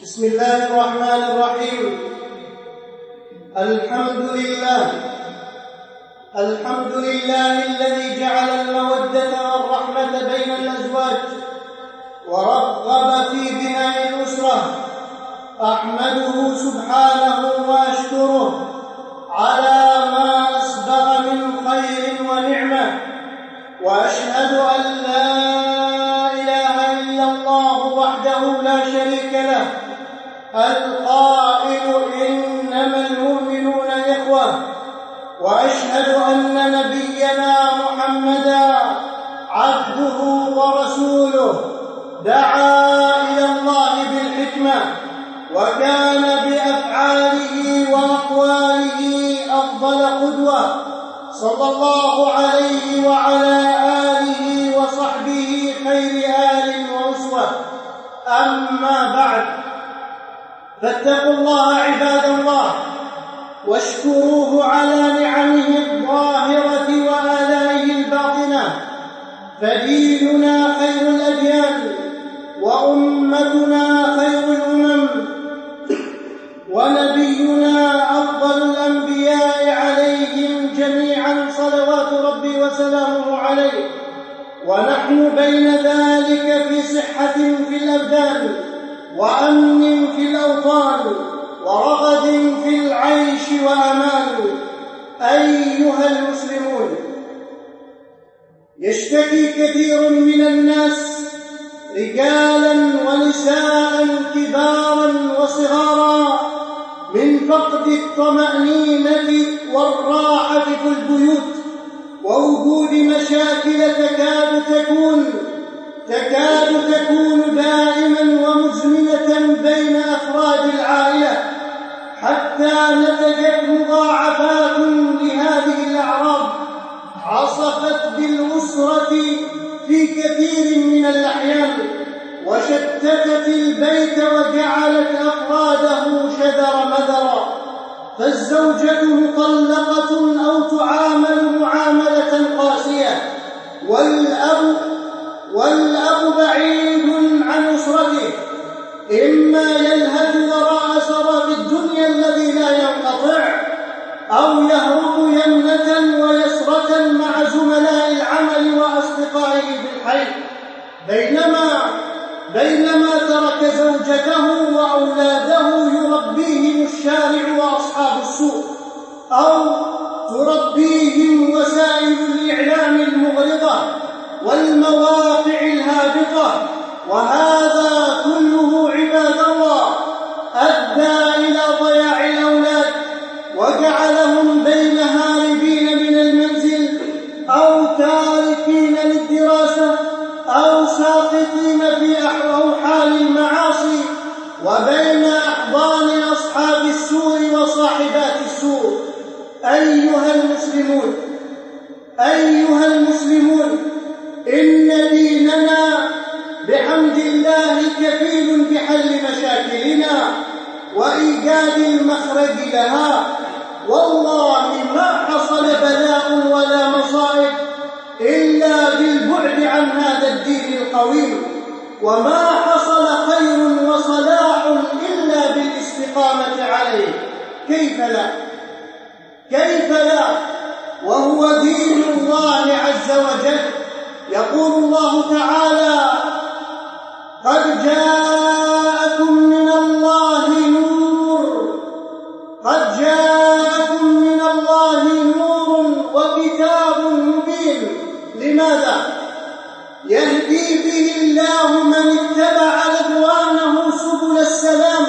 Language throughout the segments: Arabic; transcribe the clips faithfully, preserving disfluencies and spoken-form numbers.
بسم الله الرحمن الرحيم. الحمد لله الحمد لله الذي جعل المودة والرحمة بين الأزواج ورغب في بناء الأسرة. أحمده سبحانه وأشكره على ما أسبغ من خير ونعمة، وأشهد أن لا إله إلا الله وحده لا شريك له القائل إنما المؤمنون إخوة، وأشهد أن نبينا محمدا عبده ورسوله دعا إلى الله بالحكمة، وكان بأفعاله وأقواله أفضل قدوة، صلى الله عليه وعلى آله وصحبه خير آل وأسوة. أما بعد، فاتقوا الله عباد الله، واشكروه على نعمه الظاهرة وآلائه الباطنة، فديننا خير الأديان، وأمتنا خير الأمم، ونبينا أفضل الأنبياء عليهم جميعا صلوات ربي وسلامه عليه، ونحن بين ذلك في صحة في الأبدان، وأمن في الأوطان، ورغد في العيش وأمان. أيها المسلمون، يشتكي كثير من الناس رجالا ونساء كبارا وصغارا من فقد الطمأنينة والراحة في البيوت، ووجود مشاكل تكاد تكون تكاد تكون دائما ومزمنة بين أفراد العائلة، حتى نتجت مضاعفات لهذه الأعراض عصفت بالأسرة في كثير من الأحيان، وشتتت البيت وجعلت أفراده شذر مذرا، فالزوجة مطلقة أو تعامل معاملة قاسية، والأب والأب بعيد عن أسرته، إما يلهث وراء سراب الدنيا الذي لا ينقطع، أو يهرب يمنة ويسرة مع زملاء العمل وأصدقائه في الحي، بينما بينما ترك زوجته وأولاده يربيهم الشارع وأصحاب السوق، أو تربيهم وسائل الإعلام المغرضة والمواقع الهابطة. وهذا كله عباد الله أدى إلى ضياع الأولاد، وجعلهم بين هاربين من المنزل، أو تاركين للدراسة، أو ساقطين في أوحال المعاصي، وبين أحضان أصحاب السوء وصاحبات السوء. أيها المسلمون أيها المسلمون إن ديننا بحمد الله كفيل بحل مشاكلنا وإيجاد المخرج لها، والله ما حصل بلاء ولا مصائب إلا بالبعد عن هذا الدين القويم، وما حصل خير وصلاح إلا بالاستقامة عليه. كيف لا كيف لا وهو دين الله عز وجل. يقول الله تعالى: قد جاءكم من الله نور قد جاءكم من الله نور وكتاب مبين. لماذا؟ يهدي به الله من اتبع رضوانه سبل السلام،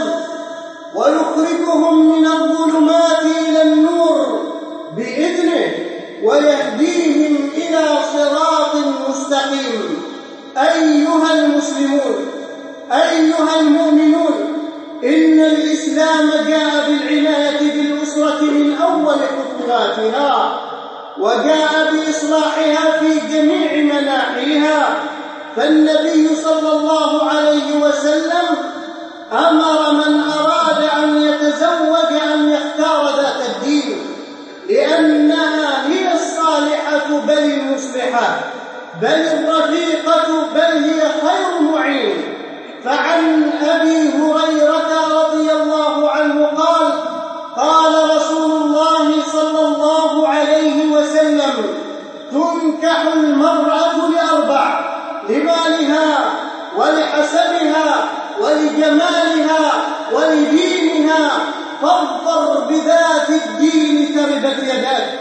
ويخرجهم من الظلمات إلى النور بإذنه، ويهديهم إلى صراط مستقيم. أيها المسلمون أيها المؤمنون، إن الإسلام جاء بالعناية بالأسرة من أول خطواتها، وجاء بإصلاحها في جميع مناحيها، فالنبي صلى الله عليه وسلم أمر من أراد أن يتزوج أن يختار ذات الدين، لأنها هي الصالحة بل المصلحة بل الرفيقة بل هي خير معين. فعن عن أبي هريرة رضي الله عنه قال قال رسول الله صلى الله عليه وسلم: تنكح المرأة لأربع: لمالها ولحسبها ولجمالها ولدينها، فاظفر بذات الدين تربت يداك.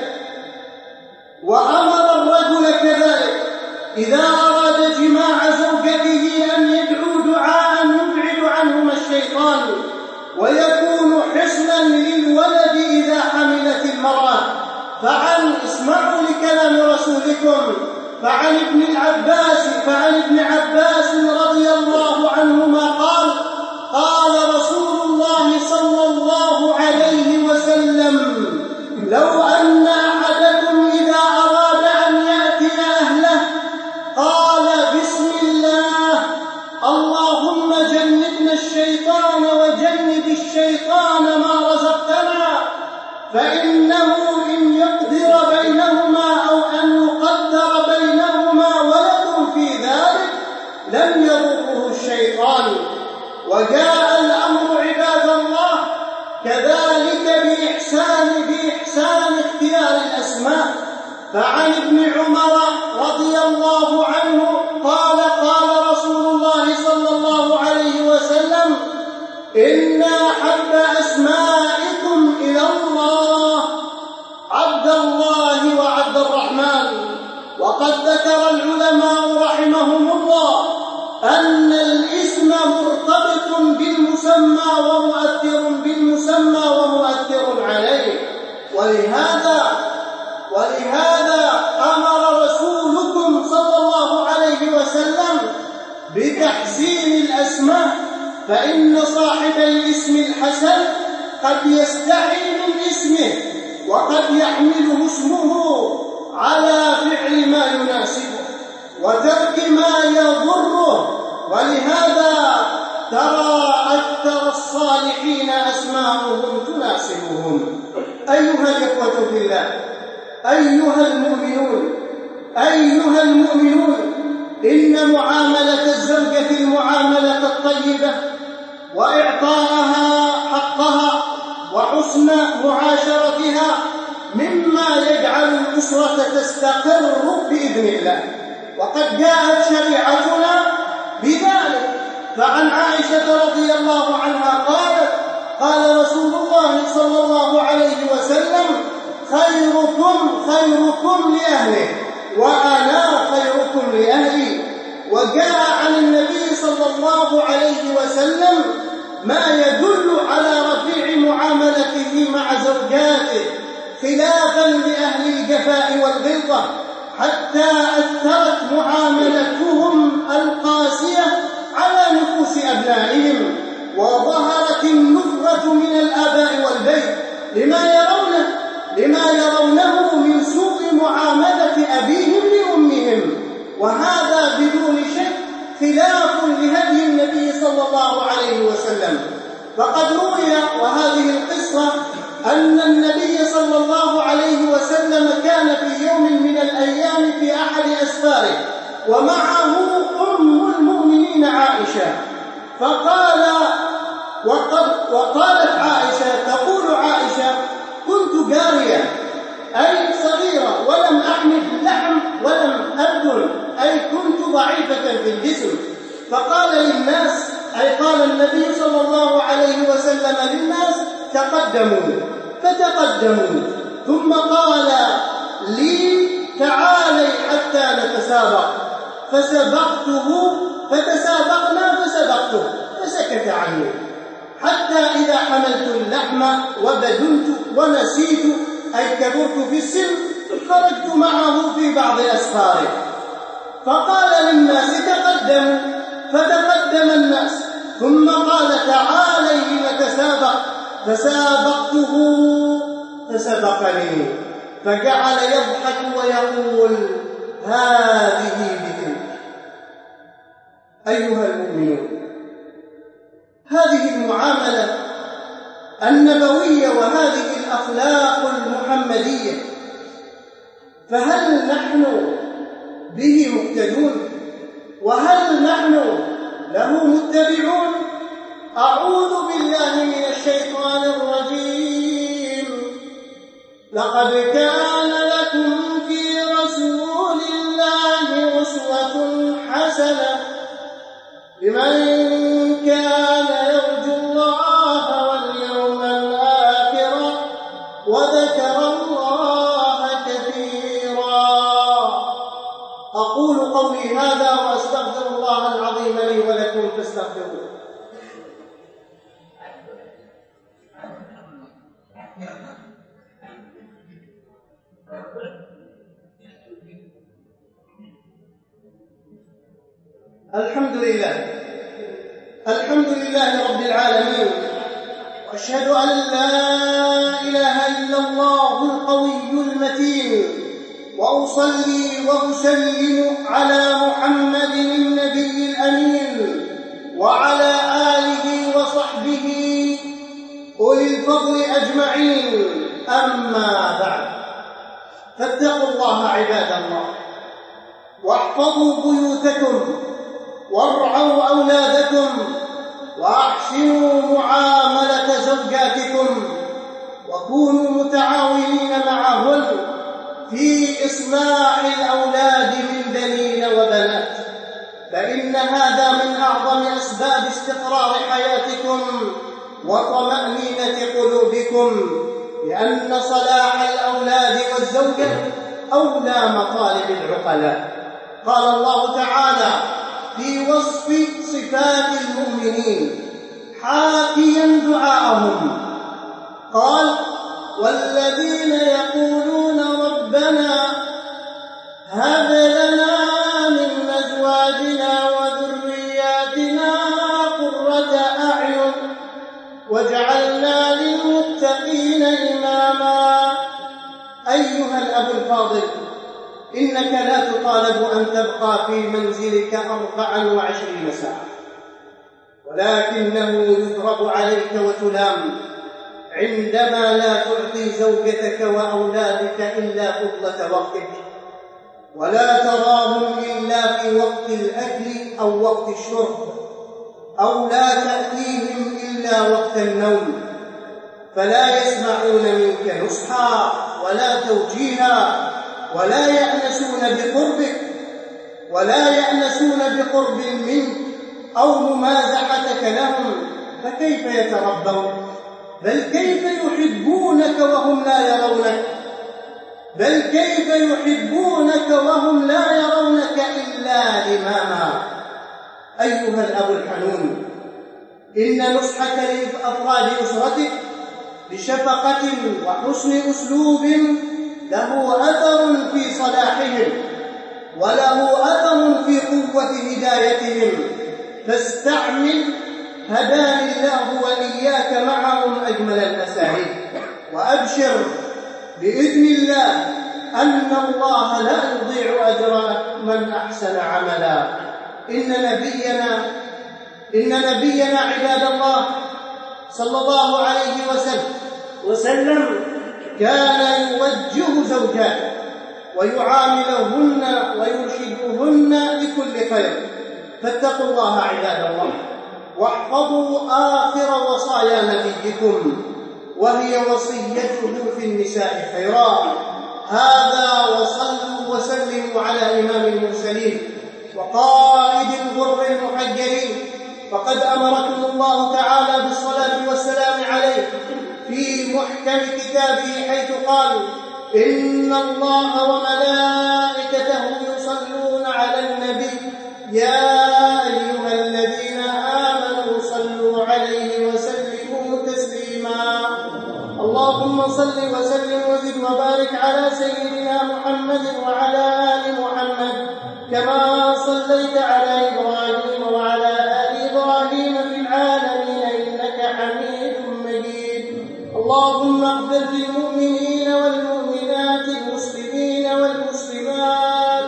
وأمر الرجل كذلك إذا أراد جماع زوجته أن يدعو دعاء يبعد عنهما الشيطان ويكون حصنا للولد إذا حملت المرأة. فعن اسمعوا لكلام رسولكم فعن ابن العباس فعن ابن عباس رضي الله عنهما قال قال رسول الله صلى الله عليه وسلم: لو أن أحدكم إذا أراد أن يأتي أهله قال: بسم الله، اللهم جنبنا الشيطان وجنب الشيطان ما رزقتنا، فإنه إن يقدر بينهما أو أن يقدر بينهما ولد في ذلك لم يضره الشيطان. وجاء الأمر عباد الله كذلك بإحسان بإحسان اختيار الأسماء. فعن ابن عمر رضي الله عنه قال قال رسول الله صلى الله عليه وسلم: إن أحب أسمائكم إلى الله عبد الله وعبد الرحمن. وقد ذكر العلماء رحمهم الله أن الاسم مرتبط بالمسمى ومؤثر بالمسمى ومؤثر عليه، ولهذا ولهذا أمر رسولكم صلى الله عليه وسلم بتحسين الأسماء، فإن صاحب الاسم الحسن قد يستحي من اسمه وقد يحمله اسمه على فعل ما يناسبه وترك ما يضره. ولهذا ترى أكثر الصالحين أسماؤهم تناسبهم. أيها الإخوة في الله، أيها المؤمنون أيها المؤمنون إن معاملة الزوجة المعاملة الطيبة وإعطاءها حقها وحسن معاشرتها مما يجعل الأسرة تستقر بإذن الله، وقد جاءت شريعتنا بذلك. فعن عائشة رضي الله عنها قالت قال رسول الله صلى الله عليه وسلم: خيركم خيركم لأهله وأنا خيركم لأهلي. وجاء عن النبي صلى الله عليه وسلم ما يدل على رفيع معاملته مع زوجاته خلافا لأهل الجفاء والغلظة، حتى أثرت معاملتهم القاسية على نفوس أبنائهم، وظهرت النفرة من الآباء والبيت لما يرونه لما يرونه من سوء معاملة أبيهم لأمهم، وهذا بدون شك خلاف لهدي النبي صلى الله عليه وسلم. فقد روي وهذه القصة أن النبي صلى الله عليه وسلم كان في يوم من الأيام في أحد أسفاره ومعه أم المؤمنين عائشة، فقال وقد وقالت عائشة تقول عائشة: كنت جارية أي صغيرة ولم أحمل لحم ولم أبذل، أي كنت ضعيفة في الجسم. فقال للناس، أي قال النبي صلى الله عليه وسلم للناس: تقدموا، فتقدموا، ثم قال لي: تعالي حتى نتسابق، فسبقته، فتسابقنا فسبقته، فسكت عني، حتى إذا حملت اللحم وبدنت ونسيت، أي كبرت في السن، خرجت معه في بعض أسفاره، فقال للناس: تقدموا، فتقدم الناس، ثم قال: تعالي لنتسابق، فسابقته فسبقني، فجعل يضحك ويقول: هذه بتلك. أيها المؤمنون، هذه المعاملة النبوية وهذه الأخلاق المحمدية، فهل نحن به مقتدون؟ وهل نحن له متبعون؟ أعوذ بالله من الشيطان الرجيم. لقد كان لكم في رسول الله أسوة حسنة لمن كان يرجو الله واليوم الآخر وذكر الله كثيرا. أقول قولي هذا وأستغفر الله العظيم لي ولكم فاستغفروه. الحمد لله الحمد لله رب العالمين، وأشهد أن لا إله إلا الله القوي المتين، وأصلي وأسلم على محمد النبي الأمين وعلى آله وصحبه أولي الفضل أجمعين. أما بعد، فاتقوا الله عباد الله، واحفظوا بيوتكم، وارعوا أولادكم، وأحسنوا معاملة زوجاتكم، وكونوا متعاونين معهن في إصلاح الأولاد من بنين وبنات، فإن هذا من أعظم أسباب استقرار حياتكم وطمأنينة قلوبكم، لأن صلاح الأولاد والزوجة أولى مطالب العقلاء. قال الله تعالى في وصف صفات المؤمنين حاكيا دعاءهم، قال: والذين يقولون ربنا هب لنا من أزواجنا وذرياتنا قرة أعين واجعلنا للمتقين إماما. أيها الأب الفاضل، إنك لا تطالب أن تبقى في منزلك أربعا وعشرين ساعة، ولكنه يضرب عليك وتلام عندما لا تعطي زوجتك وأولادك إلا فضلة وقتك، ولا تراهم إلا في وقت الأكل أو وقت الشرب، أو لا تأتيهم إلا وقت النوم، فلا يسمعون منك نصحا ولا توجيها، ولا يأنسون بقربك ولا يأنسون بقرب منك أو ممازحتك لهم، فكيف يتربون؟ بل كيف يحبونك وهم لا يرونك بل كيف يحبونك وهم لا يرونك إلا لماما. أيها الأب الحنون، إن نصحك لأفراد أسرتك بشفقة وحسن أسلوب له أثر في صلاحهم، وله أثر في قوة هدايتهم، فاستعمل هداني الله وإياك معهم أجمل الأساليب، وأبشر بإذن الله أن الله لا يضيع أجر من أحسن عملا. إن نبينا إن نبينا عباد الله صلى الله عليه وسلم وسلم كان يوجه زوجاته ويعاملهن ويرشدهن لكل خير، فاتقوا الله عباد الله، واحفظوا آخر وصايا نبيكم، وهي وصيته في النساء خيرا. هذا وصلوا وسلموا على إمام المرسلين وقائد الغر المحجلين، فقد أمركم الله تعالى بالصلاة والسلام عليه في محكم كتابه، حيث قال: إن الله وملائكته يصلون على النبي يا أيها الذين آمنوا صلوا عليه وسلموا تسليما. اللهم صل وسلم وزد وبارك على سيدنا محمد وعلى آل محمد، كما صليت على إبراهيم وعلى آل إبراهيم في العالمين إنك حميد مجيد. اللهم اغفر للمؤمنين والمؤمنات، المسلمين والمسلمات،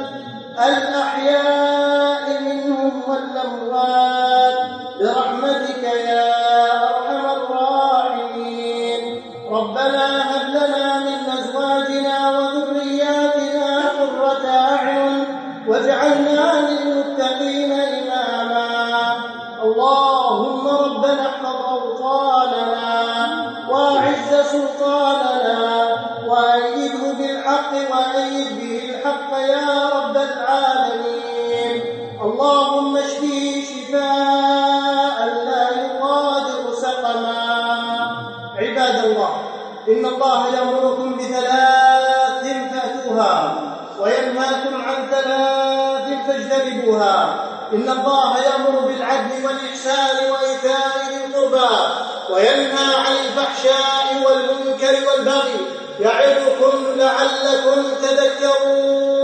الأحياء منهم والأموات، برحمتك يا أرحم الراحمين. ربنا هب لنا من أزواجنا وذرياتنا قرة أعين واجعلنا للمتقين إماما. اللهم ربنا العالمين. اللهم اشفه شفاء لا يغادر سقما. عباد الله، إن الله يأمركم بثلاث فأتوها وينهاكم عن ثلاث فاجتنبوها. إن الله يأمر بالعدل والإحسان وإيتاء ذي القربى وينهى عن الفحشاء والمنكر والبغي، يعظكم لعلكم تذكرون.